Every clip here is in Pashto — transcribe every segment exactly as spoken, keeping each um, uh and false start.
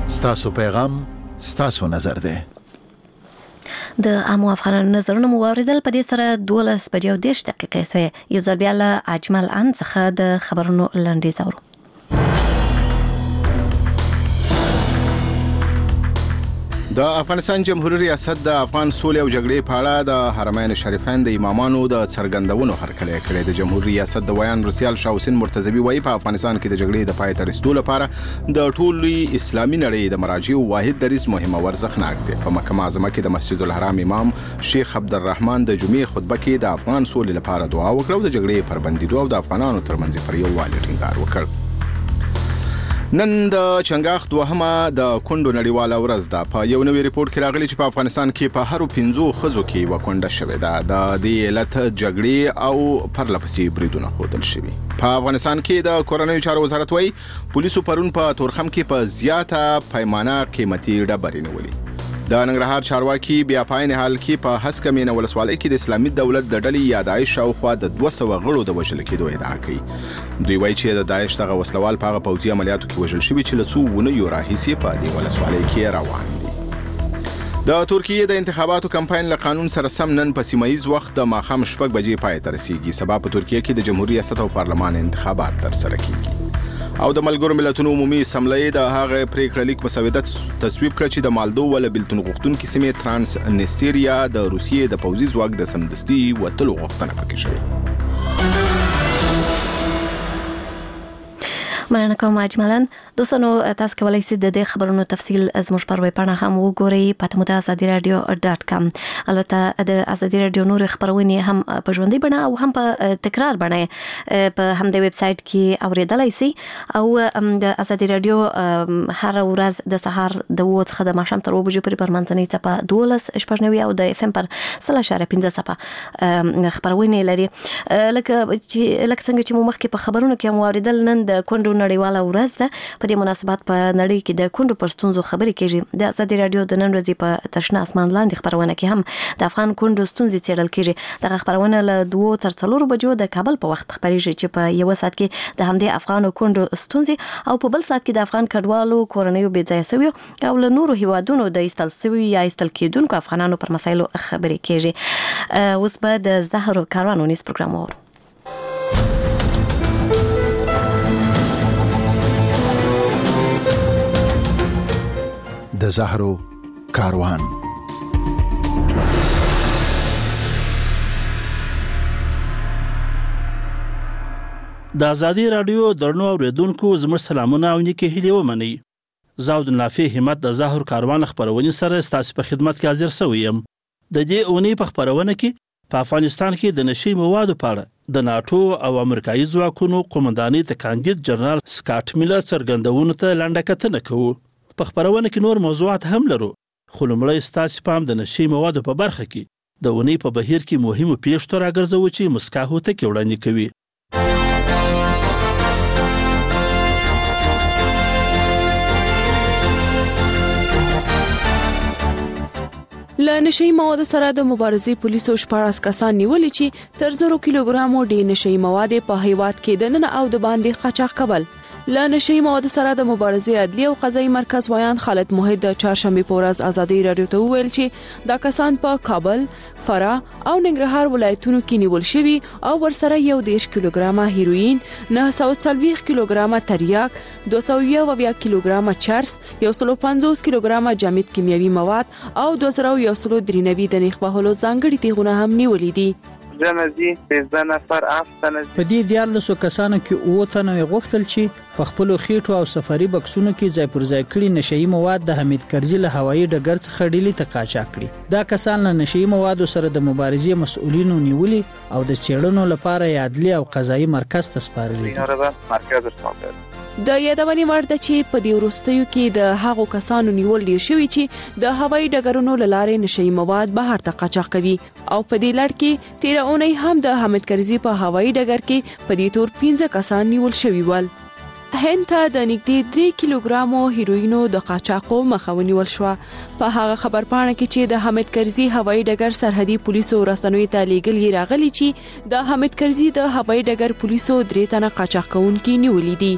ستاسو پیغام ستاسو نظر دی. د عامو افغانانو نظرونه مو واوریدل. په دې سره دولس بجې او دېرش دقیقې سوې. یو ځل بیا له اجمل ان څخه د خبرونو لنډیز اورو. د افغانستان جمهوریت ریاست د افغان سولې او جګړې په اړه د حرمین شریفین د امامانو د څرګندونو هرکلی کړی. د جمهوریت ریاست د ویان رسیال شاه حسین مرتضوی وایي په افغانستان کې د جګړې د پای ته رسیدو لپاره د ټولې اسلامي نړۍ د مراجعو واحد دریځ مهم او ارزښتناک دی. په مکه معظمه کې د مسجد الحرام امام شیخ عبدالرحمن د جمعې خطبه کې د افغان سولې لپاره دعا وکړه او د جګړې پر بندیدو او د افغانانو ترمنځ پر یووالي ټینګار وکړ. نن د چنګاښ دوهمه د کونډو نړیواله ورځ ده. په یو نوی ریپورت کې راغلی چې په افغانستان کې په هرو پنځو ښځو کې یوه کونډه شوې ده. د دې علت جګړې او پرلپسې بریدونه ښودل شوي. په افغانستان کې د کورنیو چارو وزارت وایي پولیسو پرون په تورخم کې په زیاته پیمانه قیمتي ډبرې نیولې. د ننګرهار چارواکي بیا پاین حال کې په هسکه مینه ولسوالۍ کې د اسلامي دولت د ډلې یا داعش شاوخوا د دوه سوه غړو د وژل کېدو ادعا کوي. دوی وایي چې د داعش دغه وسلوال په هغه پوځي عملیاتو کې وژل شوي چې له څو اونیو راهیسې په دې ولسوالۍ کې روان دي. د ترکیې د انتخاباتو کمپاین له قانون سره سم نن په سیمه ییز وخت د ماښام شپږ بجې پای ته رسیږي. سبا په ترکیه کې د جمهوریت ریاست او پارلمان انتخابات ترسره کیږي. او د ملګرو ملتونو عمومي اسمبلۍ د هغه پریکړه لیک مسوده تصویب کړ چې د مالدو ول بلتون غوښتونکو سیمې ترانس نستریا د روسیې د پوځي ځواک د سمدستي وتلو غوښتنه پکې شوې. مننه کوم اجملن. دوستانو تاسو کولای شئ د دې خبرونو تفصیل زموږ پر ویب پاڼه هم وګورئ په تموده ازادي رادیو ډاټ کام. البته د ازادي رادیو نور خبرونه هم په ژوندۍ بڼه او هم په تکرار بڼه په همدې ویب سټ کې اوریدلای شئ. او د ازادي رادیو هر ورځ د سهار د وڅ خدمت ماشام تر وبجو پر پرمنځنۍ ته دولس شپږنوي او د اف ام پر سلا شاره پنځه صفه خبرونه لري. لکه چې لکه څنګه چې مو مخکې په خبرونو کې مو اوریدل نن د کونډو نړیواله ورځ ده. په دې مناسبت په نړۍ کې د کونډو پر ستونزو خبرې کیږي. د ازادي رادیو د نن ورځې په تشنه اسمان لاندې خبرونه کې هم د افغان کونډو ستونزې څیړل کیږي. دغه خبرونه له دوه تر څلورو بجو د کابل په وخت خبرېږي چې په یو ساعت کې د همدې افغانو کونډو ستونزې او په بل ساعت کې د افغان کډوالو کورنیو بې ځایه شویو او له نورو هیوادونو د ایستل شوي یا ایستل کېدونکو افغانانو پر مسایلو خبرې کیږي. اوس به د زهرو کاروان ونیس پروګرام اورو. د زهرو کاروان. د ازادي رادیو درنو اوریدونکو زموږ سلامونه او نیکې هیلې ومنئ. زه عبدالنافع همت د زهرو کاروان خبرونې سره ستاسو په خدمت کې حاضر شوی یم. د دې اونۍ په خبرونه کې په افغانستان کې د نشي موادو په اړه د ناټو او امریکایي ځواکونو قومندانۍ ته کاندید جنرال سکاټ میلر څرګندونو ته لنډه کتنه کوو. په خبرونه کې نور موضوعات هم لرو، خو لومړی ستاسو پام د نشي موادو په برخه کې د اونۍ په بهیر کې مهمو پیښو ته راګرځوو چې مسکا هوتکې وړاندې کوي. له نشي موادو سره د مبارزې پولیسو شپاړس کسان نیولي چې تر زرو کیلوګرامو ډیر نشي مواد په هیواد کې د نن او د باندې قاچاق کول. له نشي موادو سره د مبارزې عدلي او قضایي مرکز ویان خالد موحد د چهارشنبه په ورځ ازادي رادیو ته وویل چې دا کسان په کابل، فراه او ننګرهار ولایتونو کې نیول شوي او ورسره یو دېرش کیلوګرامه هیروین، نه سوه څلوېښت کیلوګرامه تریاک، دوه سوه یو اویا کیلوګرامه چرس، یو سل پنځوس کیلوګرامه جامد کیمیاوي مواد او دوه زره یو سل درې نوي د نېخ وهلو ځانګړي تیغونه هم نیولي دي. جنازي پنځه نفر افغان په دې دیارلسو کسانو کې اووه تنه غوښتل چې په خپلو خېټو او سفري بکسونو کې ځای پر ځای کړي نشهیي مواد د حمید کرزي له هوایي ډګر څخه ډیلي ته قاچاق کړي. دا کسان له نشهیي موادو سره د مبارزې مسؤلینو نیولي او د څېړنو لپاره یې عدلي او قضایي مرکز ته سپارلي دي. د یادونې وړ ده چې په دې وروستیو کې د هغو کسانو نیول ډیر شوي چې د هوایي ډګرونو له لارې نشهیي مواد بهر ته قاچاق کوي او په دې لړ کې تیره اونۍ هم د حمید کرزي په هوایي ډګر کې په دې تور پنځه کسان نیول شوي ول. هند ته د نږدې درې کیلوګرامو هیروینو د قاچاقو مخه ونیول شوه. په هغه خبرپاڼه کې چې د حمید کرزي هوایي ډګر سرحدي پولیسو رسنیو ته لیږلي راغلي چې د حمید کرزي د هوایي ډګر پولیسو درې تنه قاچاق کوونکي نیولي دي.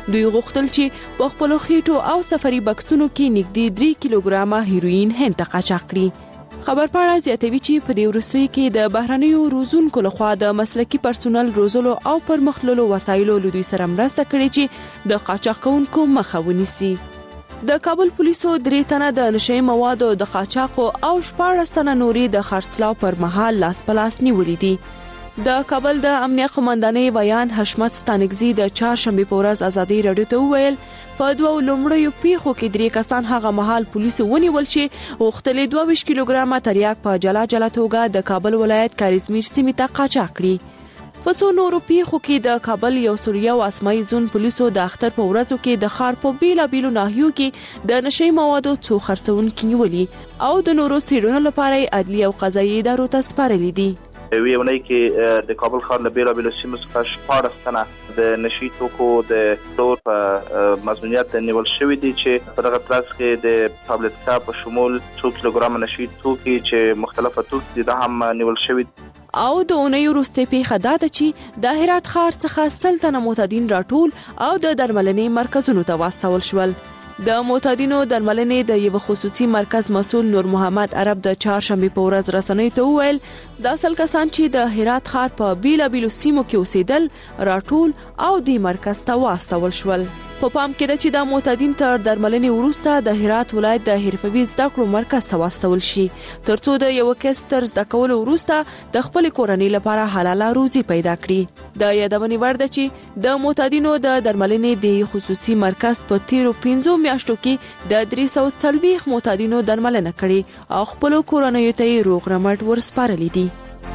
دوی غوښتل چې په خپلو خېټو او سفري بکسونو کې نږدې درې کیلوګرامه هیروین هند ته قاچاق کړي. خبرپاڼه زیاتوي چې په دې وروستیو کې د بهرنیو روزونکو لخوا د مسلکي پرسونل روزلو او پرمختللو وسایلو له دوی سره مرسته کړې چې د قاچاق کوونکو مخه ونیسي. د کابل پولیسو درې تنه د نشئی موادو د قاچاقو او شپاړس تنه نورې د خرڅلاو پر مهال لاس په لاس نیولې دي. د کابل د امنیه قومندانۍ ویان حشمت ستانکزي د چهارشنبې په ورځ ازادي راډیو ته وویل په دوه لومړیو پیښو کې درې کسان هغه مهال پولیسو ونیول چې غوښتل دوه ویشت کیلوګرامه تریاک په جلا جلا توګه د کابل ولایت کاریزمیر سیمې ته قاچاق کړي. په څو نورو پیښو کې د کابل یو سل یو اسماعي زون پولیسو د اختر په ورځو کې د ښار په بیلابیلو ناحیو کې د نشئی موادو څو خرڅونکي نیولي او د نورو څېړنو لپاره عدلي او قضایي ادارو ته سپارلي دي. وی ونی کې د کابل ښار له بیلابیلو سیمو څخه شپاړس تنه د نشئی توکو د پلور په مظنونیت نیول شوي دي چې په دغه ترڅ کې د تابلتکا په شمول څو کیلوګرام نشئی توکي چې مختلفه توکي دي دا هم نیول شوي. او د اونۍ وروستۍ پیښه دا ده چې د هرات ښار څخه سل تنه معتادین راټول او د درملنې مرکزونو ته واستول شول. د معتادینو درملنې د یو خصوصي مرکز مسؤل نور محمد عرب د چهارشنبې په ورځ رسنۍ ته وویل دا سل کسان چې د هرات ښار په بیلابیلو سیمو کې اوسېدل راټول او د مرکز ته واستول شول. په پام کې ده چې د معتادین تر درملنې وروسته د هرات ولایت د حرفوي زده کړو مرکز ته واستول شي ترڅو د یو کس تر زده کولو وروسته د خپل کورنۍ لپاره حلاله روزي پیدا کړي. د یادونې وړ ده چې د معتادینو د درملنې د خصوصي مرکز په تیرو پنځو میاشتو کې د درې سوه څلوېښت معتادینو درملنه کړې او خپل کورنۍ ته یې روغ رمټ ورسپارلي دي.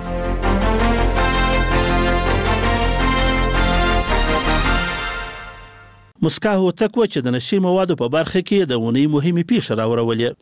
مسکا هوتک و چې د نشئی موادو په برخه کې د اونۍ مهمې پیښې راوړولې.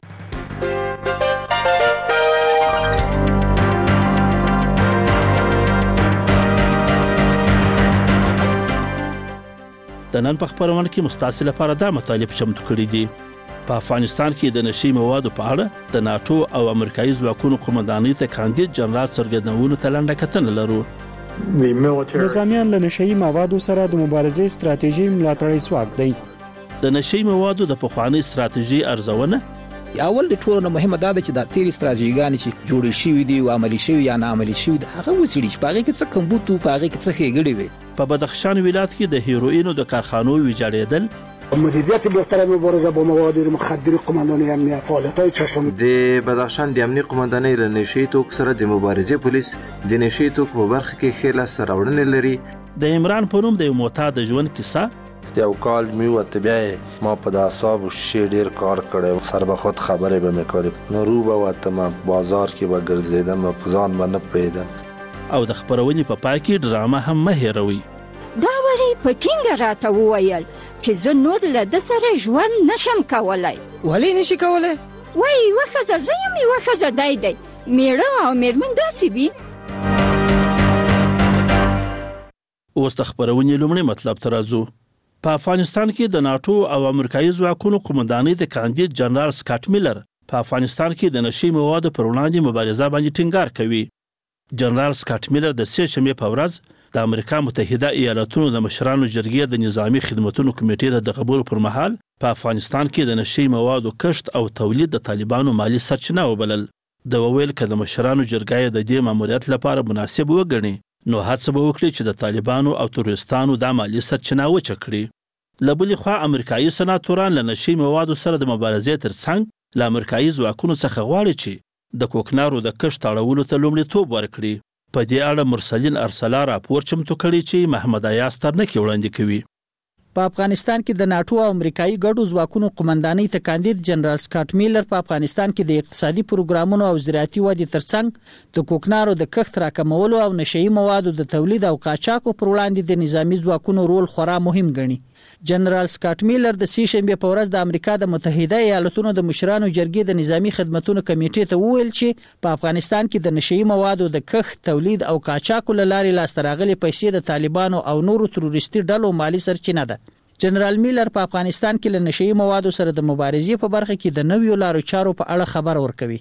د نن په خپرونه کې مستاسې لپاره دا مطالب چمتو کړي دي. په افغانستان کې د نشئی موادو په اړه د ناټو او امریکایي ځواکونو قومندانۍ ته کاندید جنرال څرګندونو ته لنډه کتنه لرو. نظامیان له نشئی موادو سره د مبارزې ستراتیژي ملاتړی ځواک دی. د نشئی موادو د پخوانۍ ستراتیژي ارزونه اول د ټولو مهمه دا ده چې د تیری ستراتیژیګانې چې جوړې شوې دي او عملي شوې یا نه عملي شوې دي هغه وڅېړي چې په هغې کې څه کمبود و په هغې کې څه ښېګړې وي. په بدخشان ولایت کې د هیروینو د کارخانو ویجاړېدل مدیریت بهتر مبارزه با مواد مخدر قماندانی امنیت فعالیت‌های چشم د بدخشان د امنیت قماندانی له نشئی توکو سره د مبارزې پولیس د نشئی توکو په برخه کې ښې لاسته راوړنې لري. د عمران په نوم د یو معتاد ژوند کیسه یو کال مې وته بیا ما په د اعصابو شی ډیر کار کړی سر به خود خبرې به مې کړې نو رو به وته ما بازار کې به ګرځېدم په ځان به نه پوهېدم. او د خپرونې په پای کې ډرامه هم مه هېروئ. دا وری په ټینګه راته وویل چې زه نور له ده سره ژوند نشم کولی. ولې نشي کولی؟ وایي یوه ښځه زه یم یوه ښځه دی دی میړه او میرمن داسې وي. اوس د خپرونې لومړی مطلب ته راځو. په افغانستان کې د ناټو او امریکایي ځواکونو قومندانۍ د کاندید جنرال سکاټ میلر په افغانستان کې د نشئی موادو پر وړاندې مبارزه باندې ټینګار کوي. جنرال سکاټ میلر د سې شنبې په ورځ د امریکا متحده ایالاتونو د مشرانو جرګې د نظامی خدمتونو کمیټې ته د خبرو پر مهال په افغانستان کې د نشئی موادو کښت او تولید د طالبانو مالی سرچینه وبلل. د وویل که د مشرانو جرګې د دې ماموریت لپاره مناسب وګڼي نو هڅه به وکړي چې د طالبانو او تروریستانو د مالی سرچینه وچه کړي. له بلې خوا امریکایي سناتوران له نشئی موادو سره د مبارزې ترڅنګ له امریکایي ځواکونو څخه غواړي چې د کوکنارو د کښت اړولو ته لومړیتوب ورکړي. په دې اړه مرسلین ارسلا راپور چمتو کړی چې محمد ایاز ترنکي وړاندې کوي. په افغانستان کې د ناټو او امریکایي ګډو ځواکونو قومندانۍ ته کاندید جنرال سکاټ میلر په افغانستان کې د اقتصادي پروګرامونو او زراعتي ودې ترڅنګ د کوکنارو د کښت راکمولو او نشئی موادو د تولید او قاچاقو پر وړاندې د نظامی ځواکونو رول خورا مهم ګڼي. جنرال سکاټ میلر د سې شنبې په ورځ د امریکا د متحده ایالاتونو د مشرانو جرګې د نظامی خدمتونو کمیټې ته وویل چې په افغانستان کې د نشئی موادو د کښت تولید او قاچاقو له لارې لاسته راغلي پیسې د طالبانو او نورو تروریستي ډلو مالی سرچینه ده. جنرال میلر په افغانستان کې له نشئی موادو سره د مبارزې په برخه کې د نویو لارو چارو په اړه خبر ورکوي.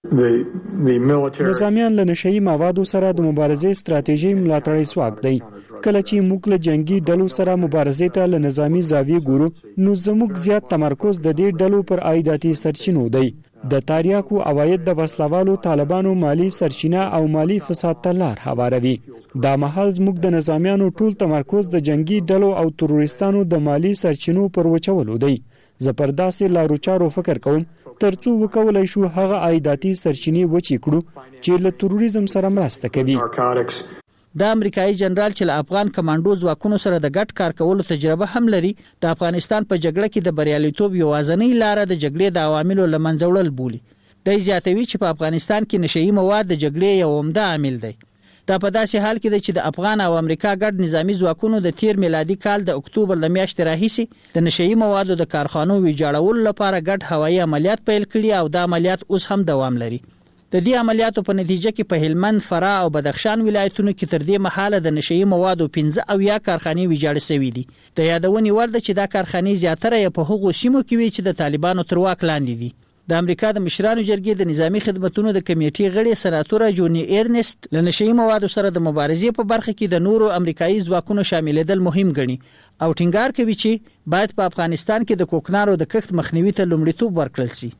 نظامیان له نشئی موادو سره د مبارزې ستراتیژي ملاتړی ځواک دی. کله چې موږ له جنگي ډلو سره مبارزې ته له نظامی زاویې ګورو نو زموږ زیات تمرکز د دې ډلو پر عایداتي سرچینو دی. د تاریاکو عواید د وسلوالو طالبانو مالی سرچینه او مالی فساد ته لار هواروي. دا مهال زموږ د نظامیانو ټول تمرکز د جنگي ډلو او تروریستانو د مالی سرچینو پر وچولو دی. زه پر داسې لارو چارو فکر کوم ترڅو وکولای شو هغه عایداتي سرچینې وچې کړو چې له تروریزم سره مرسته کوي. د امریکایي جنرال چې له افغان کمانډو ځواکونو سره د ګډ کار کولو تجربه هم لري، د افغانستان په جګړه کې د بریالیتوب یوازینۍ لار د جګړې د عواملو له منځه وړل بولي. د زیاتوي چې په افغانستان کې نشئی مواد د جګړې یو عمده عامل دی. دا په داسې حال کې دی چې د افغان او امریکا ګډ نظامی ځواکونو د تیر میلادي کال د اکتوبر ل میاشتې راهیسې د نشئی موادو د کارخانو ویجاړولو لپاره ګډ هوایي عملیات پیل کړي او دا عملیات اوس هم دوام لري. د دې عملیاتو په نتیجه کې په هلمند، فراه او بدخشان ولایتونو کې تر دې مهاله د نشئی موادو پنځه اویا کارخانې ویجاړې شوې دي. د یادونې وړ ده چې دا کارخانې زیاتره په هغو سیمو کې وي چې د طالبانو تر واک لاندې دي. د امریکا د مشرانو جرګې د نظامی خدماتو د کمیټې غړي سناتور جونی ارنست له نشئی موادو سره د مبارزې په برخه کې د نورو امریکایي ځواکونو شاملېدل مهم ګڼي او ټینګار کوي چې باید په افغانستان کې د کوکنارو د کښت مخنیوي ته لومړیتوب ورکړل شي.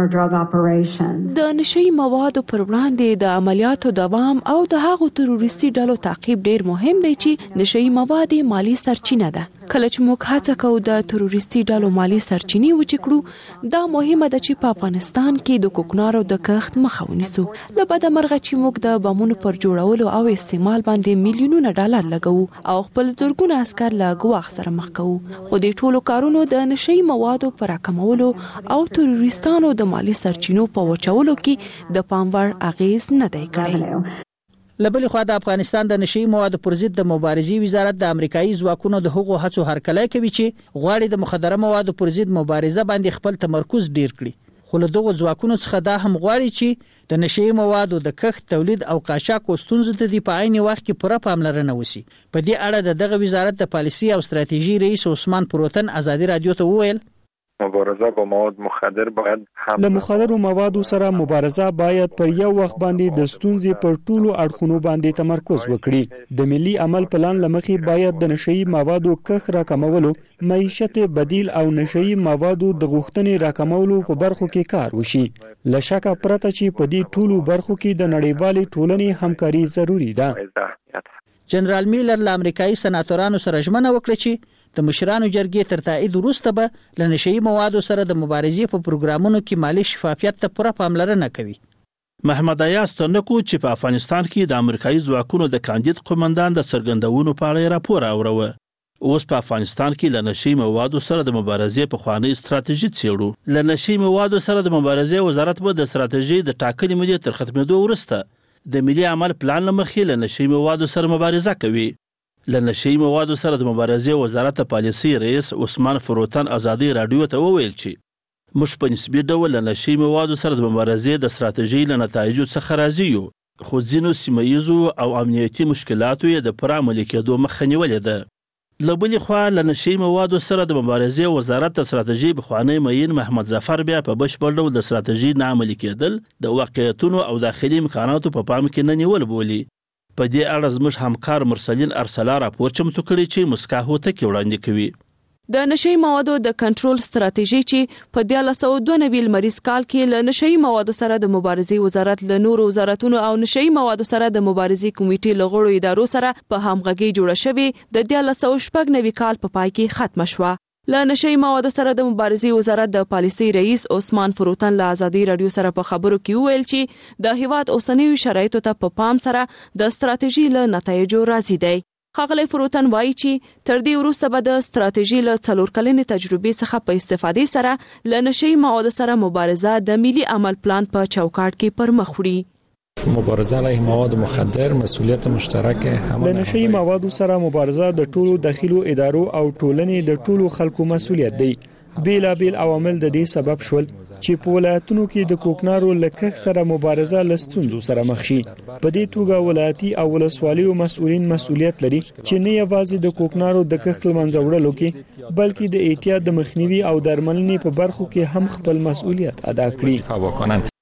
د نشئی موادو پر وړاندې د عملیاتو دوام او د هغو تروریستي ډلو تعقیب ډیر مهم دی چې نشئی مواد مالی سرچینه ده. کله چې موږ هڅه کوو د تروریستي ډلو مالی سرچینې وچې کړو، دا مهمه ده چې په افغانستان کې د کوکنارو د کښت مخه ونیسو. له بده مرغه چې موږ د بمونو پر جوړولو او استعمال باندې میلیونونه ډالر لګوو او خپل زرګونه عسکر له ګواښ سره مخ کوو، خو د ټولو کارونو د نشئی موادو پر راکمولو او تروریستانو د مالی سرچینو په وچولو کې د پام وړ اغیز نه دی کړی. لبل خو د افغانستان د نشئی موادو پر ضد د مبارزې وزارت د امریکایي ځواکونو د هغو هڅو هرکلی کوي چې غواړي د مخدره موادو پر ضد مبارزه باندې خپل تمرکز ډیر کړي. خو له دغو ځواکونو څخه دا هم غواړي چې د نشئی موادو د کښت، تولید او قاچاق ستونزو ته د په عین وخت کې پوره پاملرنه وشي. په دې اړه د دغه وزارت د پالیسي او ستراتیژي رئیس عثمان پروتن ازادي رادیو ته وویل مبارزه با مواد مخدر باید هم له مخدرو موادو سره مبارزه باید پر یو وخت باندې د ستونزې پر ټولو اړخونو باندې تمرکز وکړي. د ملي عمل پلان لمخې باید د نشئی موادو کښت راکمولو، معیشت بدیل او نشئی موادو د غوښتنې راکمولو په برخو کې کار وشي. له شکه پرته چې په دې ټولو برخو کې د نړیوالې ټولنې همکاري ضروری ده. جنرال میلر له امریکایي سناتورانو سره ژمنه وکړه چې د مشرانو جرګې تر تایید وروسته به له نشئی موادو سره د مبارزې په پروګرامونو کې مالی شفافیت ته پوره پاملرنه کوي. محمد ایاز تنکو چې په افغانستان کې د امریکایي ځواکونو د کاندید قومندان د څرګندونو په اړه راپور اوروه. اوس په افغانستان کې له نشئی موادو سره د مبارزې په خواني ستراتیژي څیړو. له نشئی موادو سره د مبارزې وزارت به د ستراتیژي د ټاکلې مودې تر ختمېدو وروسته د ملي عمل پلان لمخې له نشئی موادو سره مبارزه کوي. له نشئی موادو سره د مبارزې وزارت د پالیسي رئیس عثمان فروتن ازادي رادیو ته وویل چې موږ په نسبي ډول له نشئی موادو سره د مبارزې د ستراتیژۍ له نتایجو څخه راضي یو، خو ځینو سیمه ییزو او امنیتي مشکلاتو یې د پوره عملي کېدو مخه نیولې ده. له بلې خوا له نشئی موادو سره د مبارزې وزارت د ستراتیژۍ پخوانی معین محمد ظفر بیا په بشپړ ډول د ستراتیژۍ نه عملي کېدل د واقعیتونو او داخلي امکاناتو په پام کې نه نیول بولي. په دې اړه زموږ همکار مرسلین ارسلا راپور چمتو کړی چې مسکا هوتکي وړاندې کوي. د نشئی موادو د کنټرول ستراتیژي چې په دیارلس سوه دوه نوي لمریز کال کې له نشئی موادو سره د مبارزې وزارت له نورو وزارتونو او نشئی موادو سره د مبارزې کمیټې له غړو ادارو سره په همغږي جوړه شوې د دیارلس سوه شپږ نوي کال په پای کې ختمه شوه. له نشئی موادو سره د مبارزې وزارت د پالیسي رئیس عثمان فروتن له ازادي رادیو سره په خبرو کې وویل چې د هیواد اوسنیو شرایطو ته په پام سره د ستراتیژي له نتایجو راضي دی. ښاغلی فروتن وایي چې تر دې وروسته به د ستراتیژي له څلور کلنې تجربې څخه په استفادې سره له نشئی موادو سره مبارزه د ملي عمل پلان په چوکاټ کې پر مخ وړي. مبارزه علیه مواد مخدر مسئولیت مشترک همه. د نشئی موادو سره مبارزه د ټولو داخلو ادارو او ټولنې د ټولو خلکو مسئولیت دی. بیلا بیل عوامل د دې سبب شول چې په ولایتونو کې د کوکنارو له کښت سره مبارزه له ستونزو سره مخ شي. په دې توګه ولایتي او ولسوالیو مسؤلین مسؤلیت لري چې نه یوازې د کوکنارو د کښت له منځه وړلو کې بلکې د احتیاط د مخنیوي او درملنې په برخو کې هم خپل مسؤلیت ادا کړي.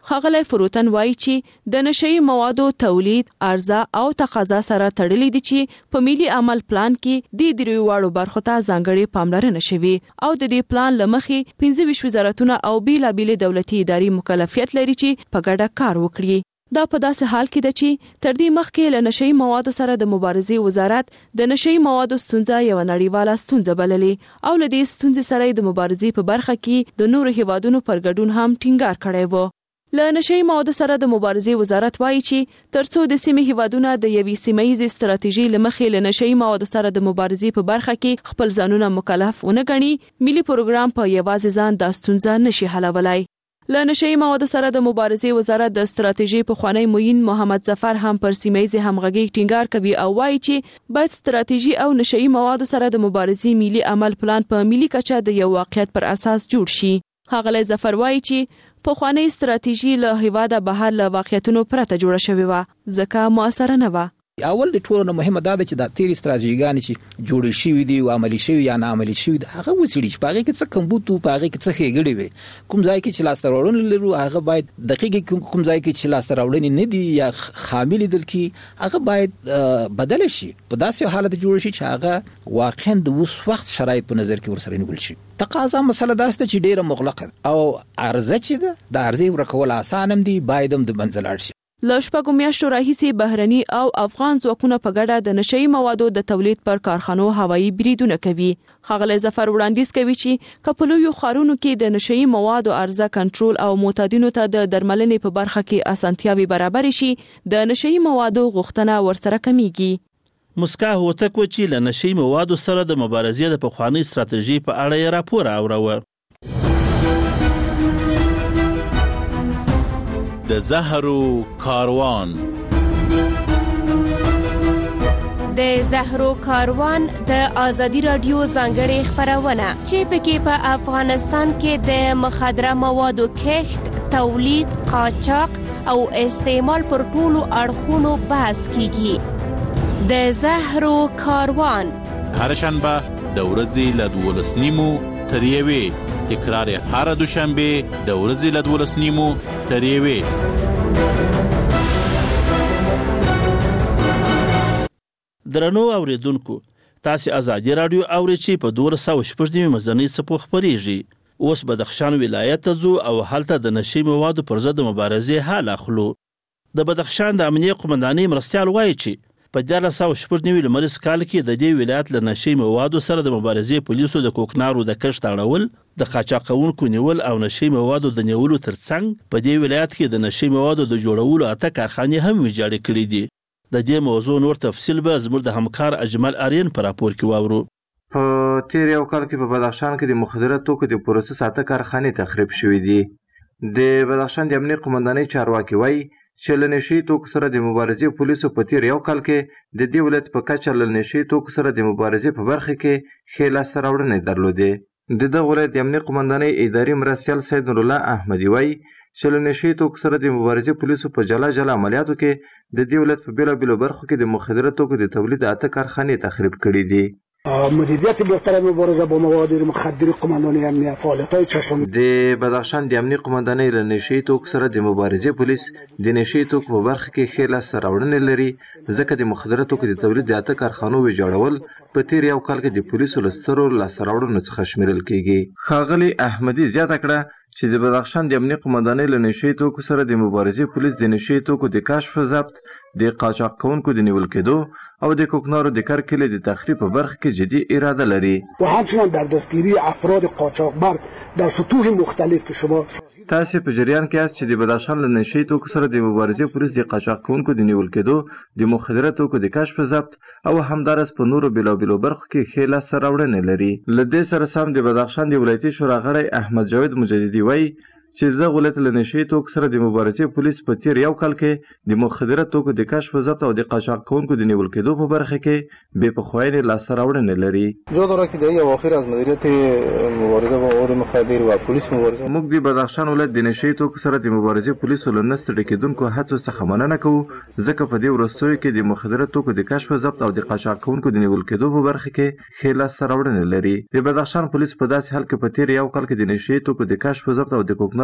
ښاغلی فروتن وایي چې د نشئی موادو تولید، عرضه او تقاضا سره تړلې دي چې په ملي عمل پلان کې د دریو واړو برخو ته ځانګړې پاملرنه شوي او د دې پلان له مخې پنځه ویشت وزارتونه او بیلابېلې دولتي ادارې مکلفیت لري چې په ګډه کار وکړي. دا په داسې حال کې ده چې تر دې مخکې له نشئی موادو سره د مبارزې وزارت د نشئی موادو ستونزه یو نړیواله ستونزه بللې او له دې ستونزې سره د مبارزې په برخه کې د نورو هیوادونو پر ګډون هم ټینګار کړی و. له نشئی موادو سره د مبارزې وزارت وایي چې ترڅو د سیمې هیوادونه د یوې سیمه‌ییزې ستراتیژي له مخې له نشئی موادو سره د مبارزې په برخه کې خپل ځانونه مکلف ونه ګڼي، ملي پروګرام په یوازې ځان دا ستونزه نشي حلولای. له نشئی موادو سره د مبارزې وزارت د ستراتیژي پخوانی معین محمد ظفر هم پر سیمه‌ییزې همغږي ټینګار کوي او وایي چې باید ستراتیژي او نشئی موادو سره د مبارزې ملي عمل پلان په ملي کچه د یو واقعیت پر اساس جوړ شي. ښاغلی ظفر وایي چې پخوانی ستراتیژي له هیواده بهر له واقعیتونو پرته جوړه شوې وه ځکه مؤثره نه وه. اول د ټولو مهمه دا ده چې د تیری ستراتیژیګانې چې جوړې شوي دي او عملي شوي یا نه عملي شوي دي هغه وڅېړي چې په هغې کې څه کمبود و، په هغې کې څه ښېګړې وي، کوم ځای کې چې لاسته راوړنې لرو هغه باید دقیق، کوم ځای کې چې لاسته راوړنې نه دي یا خامي لیدل کېږي هغه باید بدله شي، په داسې حالت جوړ شي چې هغه واقعا د اوس وخت شرایط په نظر کې ورسره نیول شي. تقاضا مسله داسته چې ډیره مغلقه او عرضه چې ده د عرضې ورکول اسانه هم دي، باید هم د منځ لاړ شي. له شپږو میاشتو راهیسې بهرني او افغان ځواکونه په ګډه د نشئی موادو د تولید پر کارخانو هوایي بریدونه کوي. ښاغلی ظفر وړاندیز کوي چې که په لویو ښارونو کې د نشئی موادو عرضه کنټرول او معتادینو ته د درملنې په برخه کې اسانتیاوې برابرې شي، د نشئی موادو غوښتنه ورسره کمیږي. مسکا هوتک و چې له نشئی موادو سره د مبارزې د پخوانۍ ستراتیژي په اړه یې راپور اوروه. د زهرو کاروان د زهرو کاروان د آزادي رادیو ځانګړې خپرونه چې پکې په افغانستان کې د مخدره موادو کښت، تولید، قاچاق او استعمال پر ټولو اړخونو بحث کیږي. د زهرو کاروان هر شنبه د ورځې له دولس نیمو تر یوې، تکرار هر دوشنبه د ورځې له دولس نیمو تر یوې. درنو اوریدونکو، تاسو آزادي رادیو اورئ چې په دوه سوه شپږ نیمې مزنۍ څپو خپرېږي. اوس بدخشان ولایت ته ځو او هلته د نشئی موادو پر ضد مبارزې حال اخلو. د بدخشان د امنیه قومندانۍ مرستیال وایي چې په دیارلس سوه شپږ نوي لمریز کال کې د دې ولایت له نشئی موادو سره د مبارزې پولیسو د کوکنارو د کښت اړول، د قاچاقونکو نیول او نشئی موادو د نیولو ترڅنګ په دې ولایت کې د نشئی موادو د جوړولو اته کارخانې هم ویجاړې کړې دي. د دې موضوع نور تفصیل به زموږ د همکار اجمل آرین په راپور کې واورو. په تیر یو کال کې په بدخشان کې د مخدره توکو د پروسس اته کارخانې تخریب شوې دي. د بدخشان د امنیه قومندانۍ چارواکي وایي چې له نشئی توکو سره د مبارزې پولیسو په تیر یو کال کې د دې ولایت په کچه له نشئی توکو سره د مبارزې په برخه کې ښې لاسته راوړنې درلودې. د دغه ولایت د امنیه قومندانۍ اداري مرستیال سید نورالله احمدي وایي چې له نشئی توکو سره د مبارزې پولیسو په جلا جلا عملیاتو کې د دې ولایت په بیلابیلو برخو کې د مخدره توکو د تولید اته کارخانې تخریب کړي دي. مدیریت بهتر مبارزه با مواد مخدر قماندانی امنیه فعالیت‌های چشم د بدخشان د امنیه قومندانۍ له نشئی توکو سره د مبارزې پولیس د نشئی توکو په برخه کې ښې لاسته راوړنې لري، ځکه د مخدره توکو د تولید د اته کارخانو ویجاړول په تیر یو کال کې د پولیسو له سترو لاسته راوړنو څخه شمیرل کیږي. ښاغلي احمدي زیاته کړه چې د بدخشان د امنیه قومندانۍ له نشئی توکو سره د مبارزې پولیس د نشئی توکو د کشف، ضبط، د قاچاق کوونکو د نیول کېدو او د کوکنارو د کرکیلې د تخریب په برخه کې جدي اراده لري. و همچنین در دستگیری افراد قاچاقبر در سطوح مختلف که شما تاسو په جریان کې یاست چې د بدخشان له نشئی توکو سره د مبارزې پولیس د قاچاق کوونکو د نیول کېدو، د مخدره توکو د کشف، ضبط او همدارس په نورو بیلابیلو برخو کې ښې لاسته راوړنې لري. له دې سره سم د بدخشان د ولایتي شورا غړی احمد جاوید مجددي وایي چې دغه ولایت له نشئی توکو سره د مبارزې پولیس په تیر یو کال کې د مخدره توکو د کشف، ضبط او د قاچاق کوونکو د نیول کېدو په برخه کې بې پخوانۍ لاسته راوړنې لري. جا داره که در این اواخر از مدیریت مبارزه با مواد مخدر و پلیس مبارزه موږ د بدخشان ولایت د نشئی توکو سره د مبارزې پولیسو له نه ستړي کېدونکو هڅو څخه مننه کوو، ځکه په دې وروستیو کې د مخدره توکو د کشف، ضبط او د قاچاق کوونکو د نیول کېدو په برخه کې ښې لاسته راوړنې لري. د بدخشان پولیس په داسې حال کې په تیر یو کال کې د نشئی توکو د کشف، ضبط او د کوکنارو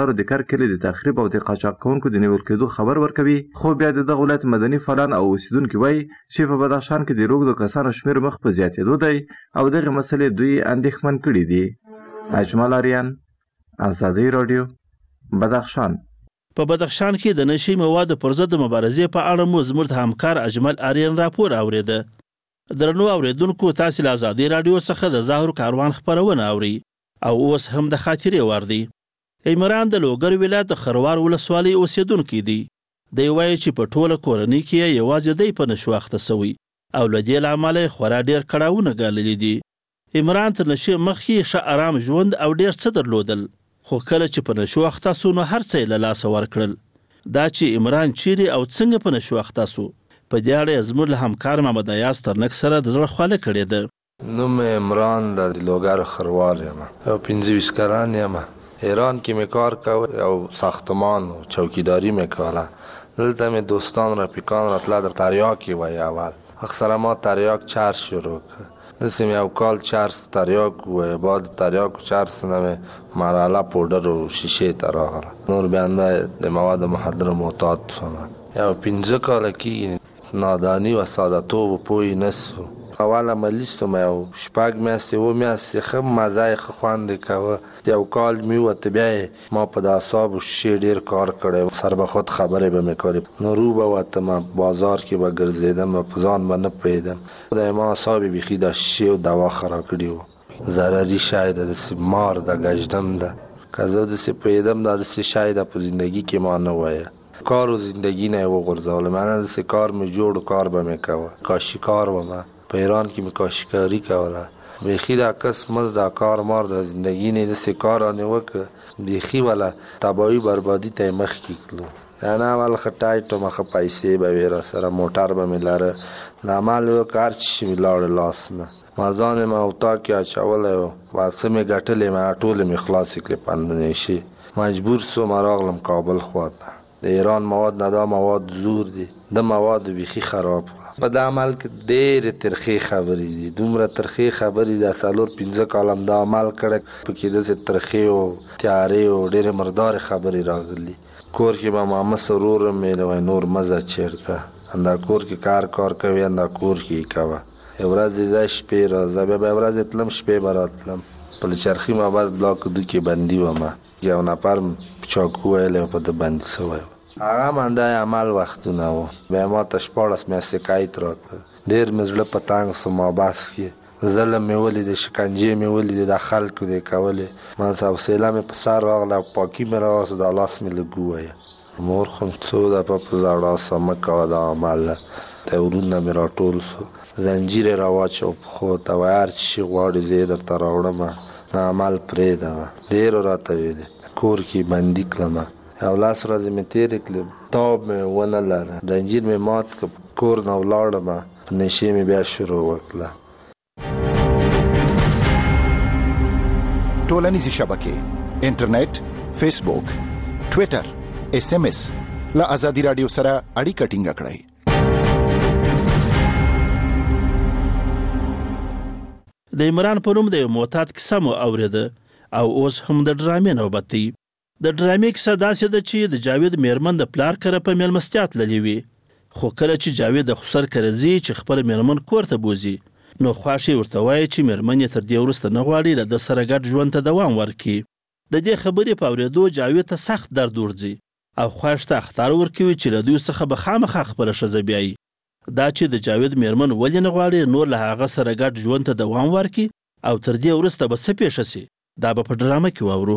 کړنلارو د کار کلی د تخریب او د قاچاق کوونکو د نیول کېدو خبر ورکوي. خو بیا د دغه ولایت مدني فعالان او اوسیدونکي وایي چې په بدخشان کې د روږدو کسانو شمېر مخ په زیاتېدو دی او دغه مسلې دوی اندېښمن کړي دي. اجمل اریان، ازادي راډیو، بدخشان. په بدخشان کې د نشي موادو پر ضد مبارزې په اړه مو زموږ همکار اجمل اریان راپور اوریده. درنو اوریدونکو، تاسو له ازادي راډیو څخه د ظاهر کاروان خبرونه اوري او اوس هم د خاطرې وړ دی. عمران د لوګر ولایت د خروار ولسوالۍ اوسیدونکی دی. دی وایي چې په ټوله کورنۍ کې یوازې دی په نشو اخته سوی او له دې له امله یې خورا ډېر کړاوونه ګاللي دي. عمران تر نشې مخکې ښه ارام ژوند او ډېر څه درلودل، خو کله چې په نشو اخته سو نو هر څه یې له لاسه ورکړل. دا چې عمران چیرې او څنګه په نشو اخته سو، په دې اړه زموږ له همکار محمد ایاز ترنک سره د زړه خواله کړې ده. نوم عمران د لوګر خروار یم او پنځه ویشت کلن یم. ایران کې مې کار کوه او ساختمان و چوکیداری مې کوله. دلته مې دوستان رفیقان راتله در تریاک وی اول. اکثر ما تریاک چرس شروع که دسته مې یو کال چرس تریاک و بعد تریاک و چرس نه مې مرحله پودر و شیشه ته راغله. نور بنده د مواد مخدر معتاد شوم. یو پنځه کاله کې نادانی و سادتوب و پوی نسو. اول عملی ستم یو شپږ میاشتې اوه میاشتې ښه مزه یې ښه خوند یې کوه. یو کال مې ووته بیا یې ما په د اعصابو شیشې ډېر کار کړی، سر به خود خبرې به مې کړې. نو رو به وتم بازار کې به ګرځېدم، په ځان به نه پوهېدم. د ما اعصاب یې بیخي د شیشې او دوا خراب کړي وو. ضرري شی ده، داسې مار ده، ګژدم ده. که زه داسې پوهېدم دا داسې شی ده په زندګي کې ما نه وایه. کار و زندگی نه وغورځول. من داسې کار مې جوړ کار به مې کوه. کاشیکار وم په ایران کې مې کاشیکاري کوله. بیخي دا کس مز دا کار مار د زندگی نه داسې کار رانې وکړه بیخي وله تباهي بربادي ته یې مخکې کړلو. یعنې اول ښه ټایټ وم، ښه پیسې به وې راسره، موټر به مې لره. د عمل یې وکړه، هر څه مې لاړې لاس نه. ما ځان یې مې اوطاق کې اچولی و، څه مې ګټلې مې ټولې مې خلاصې کړې پندنیشي. مجبور سوم راغلم کابل خواته. د ایران مواد نه دا مواد زور دي، د مواد بیخي خراب. په دا عمل کې ډېرې ترخې خبرې دي، دومره ترخې خبرې د څلور پنځه کالم دا عمل کړی، پکې داسې ترخې او تیارې او ډېرې مردارې خبرې راغلي. کور کې به مامه سرور مې وایي نور مزه چېرته، اندا کور کې کار کار کوي، اندا کور کې یې کوه. یو ورځ ځه شپې راځه، بیا به ورځ تلم شپې به راتلم. په چرخي ما بس بلاک دو کې بندي وم، یو نفر چاقو ویلی په ده بندي شوی و. هغه منده عمل وختونه و. بیا ما ته شپاړس میاشتې قید راکړه. ډېر مې زړه په تنګ سو. ما بس کې ظلم مې ولیدې، شکنجې مې ولیدې، د خلکو دی کولې. ما حوصله مې په سر راغله او پاکي مې راوسته، دا لاس مې لږ ووایه. مور خو څو دفعه په زړه سه مه کوه دا عمل. د ورونه مې راټول سو، زنجیر یې راواچو پښو ته، وایي هر څه چې غواړې زه یې درته راوړم، دا عمل پرېږده. ډېرو راته ویلې کور کې بندي کړم. او لاس ورځې مې تېرې کړې، تاب مې ونه لره، زنجیر مې مات کړ، کور نه ولاړم، په نشې مې بیا شروع وکړه. ټولنیزې شبکې، انټرنیټ، فیسبوک، ټویټر، اس ام اس له ازادي راډیو سره اړیکه ټینګه کړئ. د عمران په نوم د یو معتاد کیسه مو اورېده او اوس هم د ډرامې نوبت دی. د ډرامې کیسه داسې ده چې د جاوید میرمن د پلار کره په میلمستیا تللې وي، خو کله چې جاوید د خسر کره ځي چې خپله میرمن کور ته بوځي، نو خواښ یې ورته وایي چې میرمن یې تر دې وروسته نه غواړي له ده سره ګډ ژوند ته دوام ورکړي. د دې خبرې په اورېدو جاوید ته سخت درد ورځي او خواښ ته اخطار ورکوي چې له دوی څخه به خامخا خپله ښځه بیایي. دا چې د جاوید میرمن ولې نه غواړي نور له هغه سره ګډ ژوند ته دوام ورکړي او تر دې وروسته به څه پیښه سي، دا به په ډرامه کې واورو.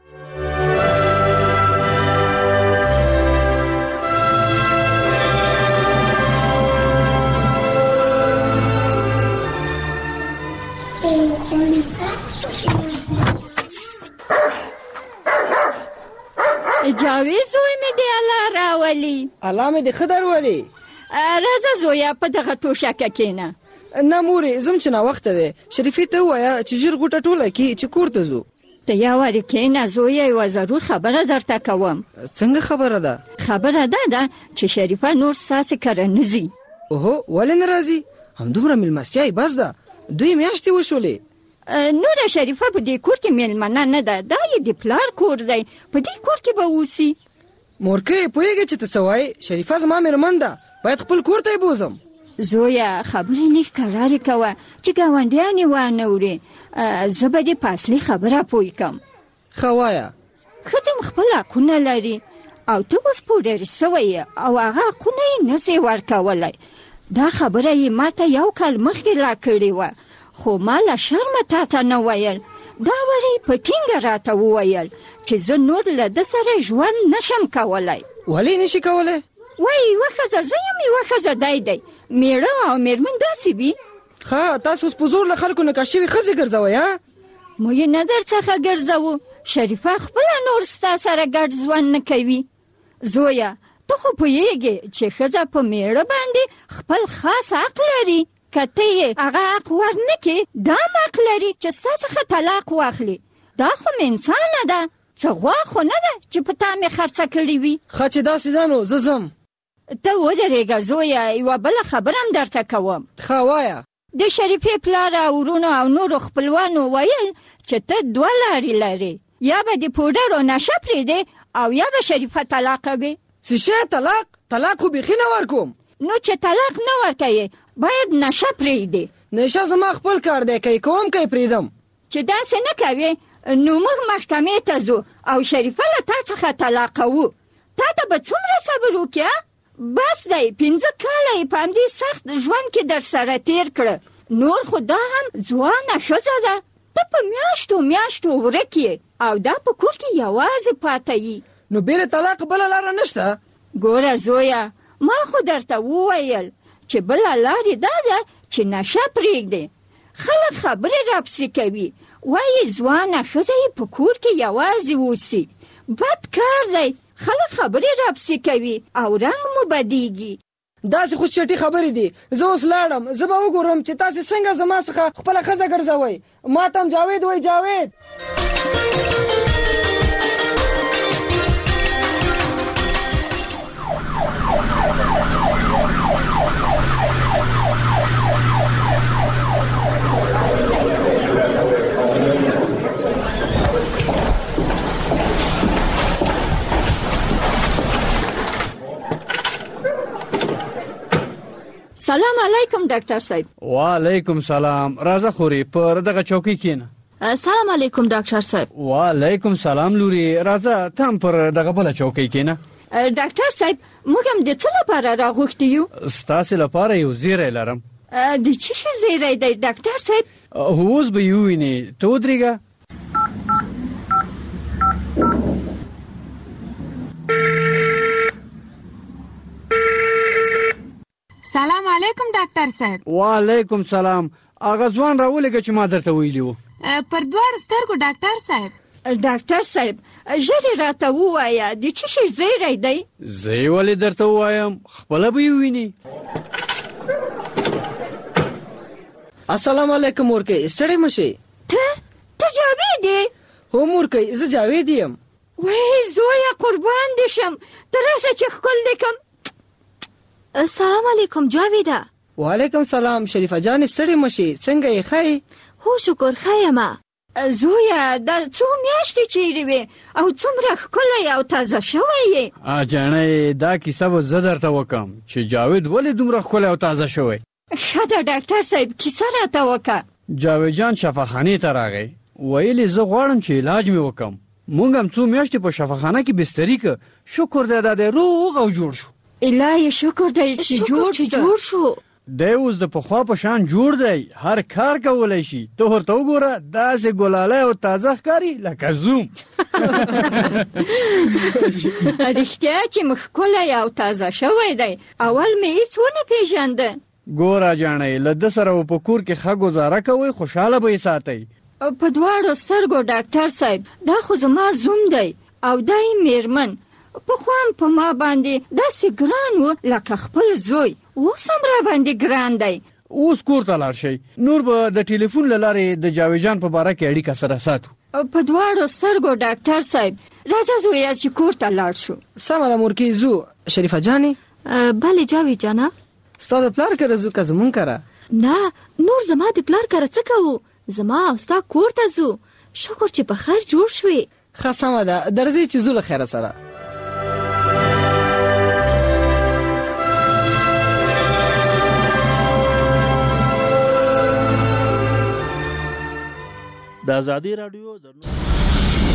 جاوید زوی مې دی الله راولي. الله مې دې ښه درولي. راځه زویه په دغه توشکه کښېنه. نه مورې ځم چې ناوخته دی. شریفې ته ووایه چې ژر غوټه ټوله کړي چې کور ته ځو. ته یا وارې کښېنه زویه، یوه ضرور خبره درته کوم. څنګه خبره ده؟ خبره دا ده چې شریفه نور ستاسې کره نه ځي. اوهو ولې نه راځي؟ همدومره مېلمستیا یې بس ده، دوی میاشتې وشولې. نوره شریفه په دې کور کې میلمنه نه ده، دا یې د پلار کور دی، په دې کور کې به اوسي. مورکۍ پوهېږې چې ته څه وایې؟ شریفه زما میرمن ده، باید خپل کور ته یې بوزم. زویه خبرې لږ کرارې کوه چې ګاونډیان یې وانه وړي. زه به دې په اصلي خبره پوه کړم. ښه وایه. ښځه خپل حقونه لري او ته اوس پوډر سوی او هغه حقونه یې نسې ورکولی. دا خبره یې ما ته یو کال مخکې را کړې وه، خو ما له شرمه تا ته نه ویل. دا ورې په ټینګه راته وویل چې زه نور له ده سره ژوند نشم کولی. ولې نشي کولی؟ وایي یوه ښځه زه یم، یوه ښځه دی دی، میړه او میرمن داسې وي. ښه تاسو اوس په زور له خلکو نکاح شوي ښځې ګرځوئ ها؟ موږ یې نه در څخه ګرځوو، شریفه خپله نور ستا سره ګډ ژوند نه کوي. زویه ته خو پوهېږې چې ښځه په میړه باندې خپل خاص حق لري، که ته یې هغه حق ورنه کړې دا هم حق لري چې ستا څخه طلاق واخلي. دا خو مې انسانه ده، څه غوا خو نه ده چې په تا مې خرڅه کړې وي. ښه چې داسې ده نو زه ځم. ته ودرېږه زویه، یوه بله خبره هم درته کوم. ښه وایه. د شریفې پلار او ورونو او نورو خپلوانو ویل چې ته دوه لارې لرې، یا به د پوډرو نشه پرېږدې او یا به شریفه طلاقه وي. څه شی طلاق؟ طلاق خو بیخي نه ورکوم. نو چې طلاق نه ورکوې باید نشه پرېږدې. نشه زما خپل کار دی، که یې کوم که یې پرېږدم. چې داسې نه کوې نو موږ محکمې ته ځو او شریفه له تا څخه طلاقوو. تا ته به څومره صبر وکړي؟ بس دی، پنځه کاله یې په همدې سخت ژوند کې در سره تیر کړه. نور خو دا هم ځوانه ښځه ده، ته په میاشتو میاشتو ورک یې او دا په کور کې یوازې پاته یي. نو بېله طلاق بله لاره نشته؟ ګوره زویه، ما خو درته وویل چې بله لارې دا ده چې نشه پرېږدې. خلک خبرې راپسې کوي، وایي ځوانه ښځه یې په کور کې یوازې اوسي. بد کار دی، خلک خبرې راپسې کوي او رنګ مو بدیږي. داسې خو چټي خبرې دي. زه اوس لاړم، زه به وګورم چې تاسې څنګه زما څخه خپله ښځه ګرځوئ. ما ته هم جاوید وایي جاوید. سلام علیکم ډاکټر صاحب. وعلیکم سلام. راځه خوري پر دغه چوکۍ کېنه. سلام علیکم ډاکټر صاحب. وعلیکم سلام لوري. راځه ته هم پر دغه بله چوکۍ کېنه. ډاکټر صاحب موږ هم د څه لپاره راغوښتي یو؟ ستاسې لپاره یو زیری لرم. د څه شي زیری دی ډاکټر صاحب؟ اوس به یې ووینې. ته ودرېږه. سلام علیکم ډاکټر صاحب. وعلیکم سلام. هغه ځوان راولېږه چې ما درته ویلي وو. پر دواړو سترګو ډاکټر صاحب. ډاکټر صاحب ژر یې راته ووایه د څه شي زیری دی؟ زه یې ولې درته ووایم، خپله به یې ووینې. السلام علیکم مورکۍ، ستړی مه شې. ته ته جاوید یې؟ هو مورکۍ، زه جاوید یم. وای زویه قربان دې شم، ته راشه چې ښکل دې کړم. السلام علیکم جاویده. وعلیکم سلام شریفه جانې، ستړی مه شې، څنګه یې ښه یې؟ هو شکر ښه یمه. زویه دا څو میاشتې چیرې وې او څومره ښکلی او تازه شوی یې. جانې دا کیسه به زه درته وکړم چې جاوید ولې دومره ښکلی او تازه شوی. ښه ده ډاکټر صاحب کیسه راته وکړه. جاوید جان شفاخانې ته راغی، ویلې زه غواړم چې علاج مې وکړم. مونږ هم څو میاشتې په شفاخانه کې بستري که، شکر دی دا دی روغ او جوړ شو. الهی شکر دی چې جوړ شو. دی اوس د پخوا په شان جوړ دی، هر کار کولی شي. ته ورته وګوره داسې ګلالی او تازه ښکاري لکه زوم. رښتیا چې مې ښکلی او تازه شوی دی، اول مې هېڅ ونه پېژانده. ګوره جانۍ له ده سره په کور کې ښه ګزاره کوئ، خوشحاله به یې ساتئ. په دواړو سترګو ډاکټر صاحب، دا خو زما زوم دی او دا یې میرمن. پخوا په ما باندې داسې ګران و لکه خپل زوی، اوس هم را باندې ګران دی. اوس کور ته لاړ شئ، نور به د ټلیفون له لارې د جاوید جان په باره کې اړیکه سره ساتو. په دواړو سترګو ډاکټر صاحب، راځه زویه چې کور ته لاړ شو. سمه ده مورکۍ ځو. شریفه جانې. بله جاوید جانه. ستا د پلار کره ځو که زمونږ کره؟ نه نور زما د پلار کره څه کوو، زما او ستا کور ته ځو. شکر چې په خیر جوړ شوې. ښه سمه ده، درځئ چې ځو له خیره سره. د ازادي راډیو د